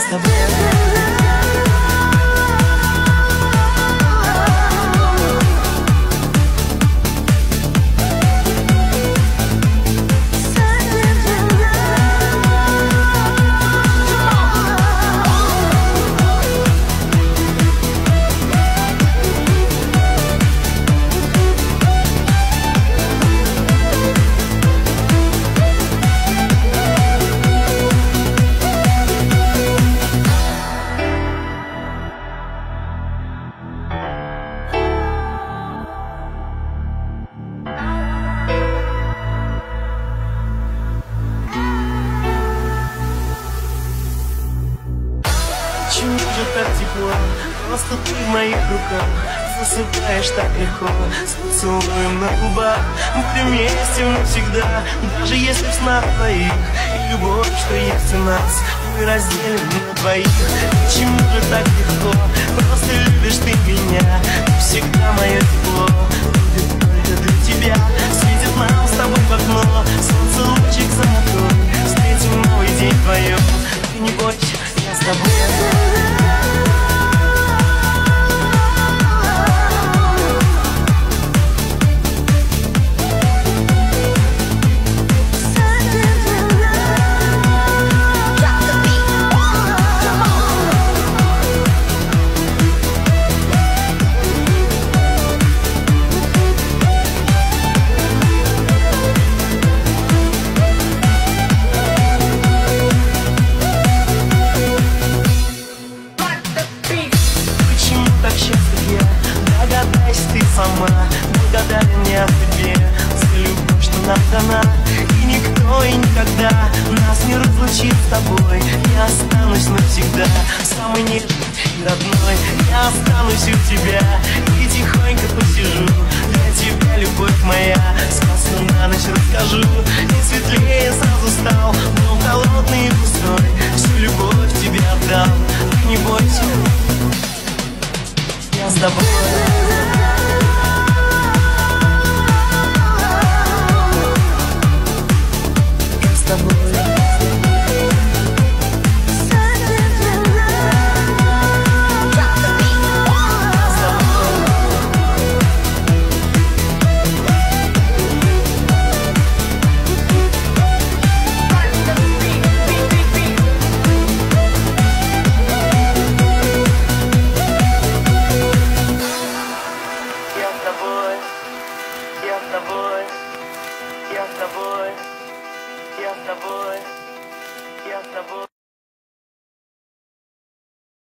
с тобой. Почему же так тепло? Просто ты в моих руках. Засыпаешь так легко, с поцелуем на губах. Будем вместе навсегда, даже если в снах твоих. И любовь, что есть у нас, мы разделим на двоих. Почему же так легко? Просто любишь ты меня. Всегда мое тепло будет только для тебя. Светит нам с тобой в окно, солнце лучик золотой. Встретим новый день вдвоем. Ты не бойся, я с тобой. Сама благодарен я тебе за любовь, что нам дана. И никто и никогда нас не разлучит с тобой. Я останусь навсегда, самый нежный и родной. Я останусь у тебя и тихонько посижу. Для тебя, любовь моя, сказку на ночь расскажу. И светлее сразу стал, дом холодный и пустой.